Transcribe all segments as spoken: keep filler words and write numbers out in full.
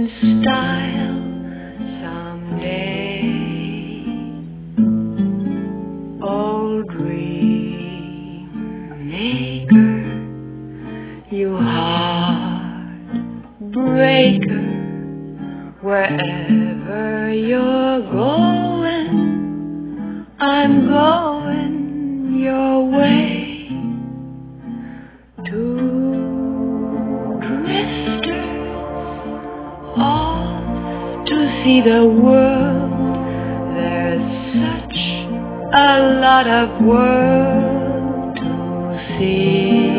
in style someday. Oh, dream maker, you heartbreaker, wherever you're going, I'm going your way. Two drifters off to see the world. There's such a lot of world to see.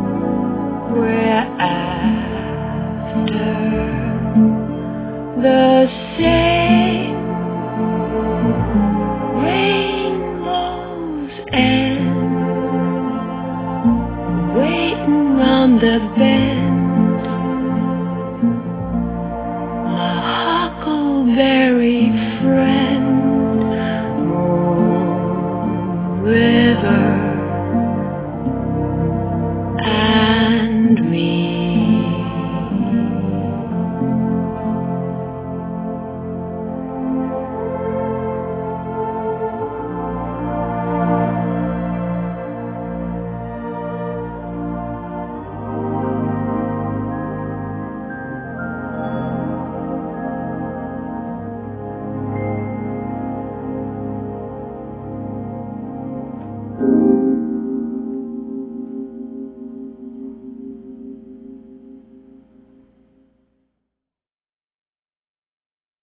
We're after the